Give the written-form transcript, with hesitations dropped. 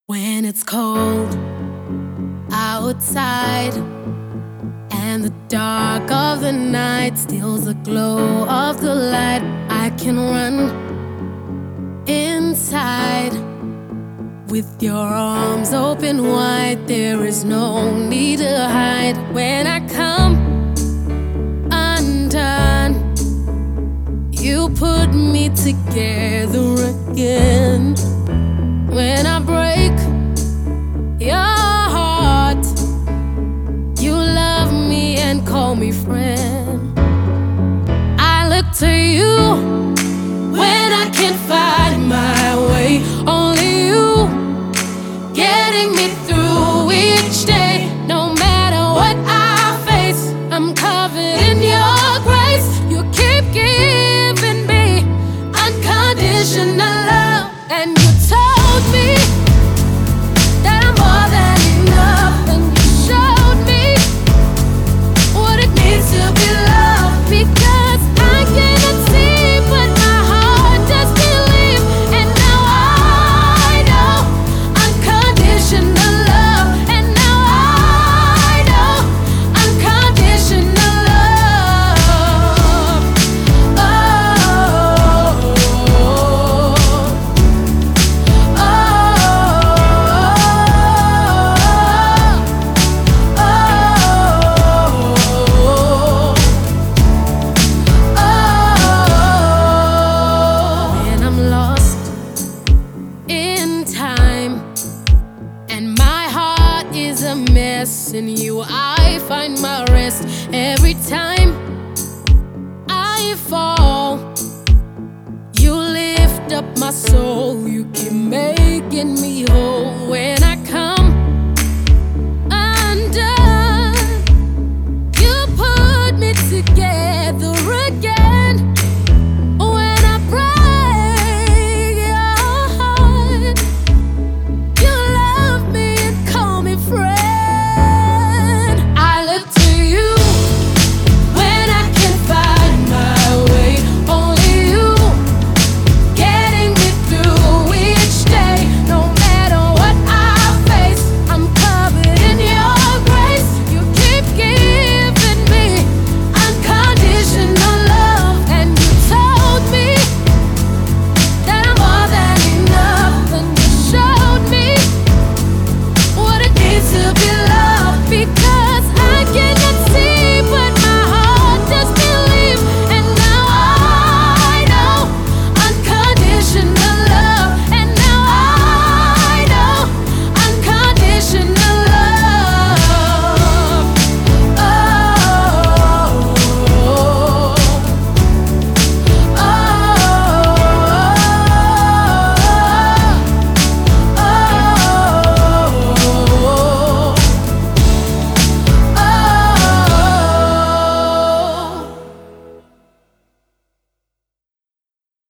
When it's cold outside and the dark of the night steals the glow of the light, I can run inside with your arms open wide. There is no need to hide. When I come undone, you put me together again. When I break your heart, you love me and call me friend. I look to you when I can't find my way. Only you getting me through each day. No matter what I face, I'm covered in your grace. You keep giving me unconditional love, and you told me that I'm more than enough, and you showed me what it means to be loved. Because I cannot see, but my heart does believe, and now I know unconditional love, and now I know unconditional love. When I'm lost in time and my heart is a mess, in you I find my rest. Every time I fall, you lift up my soul. You keep making me whole.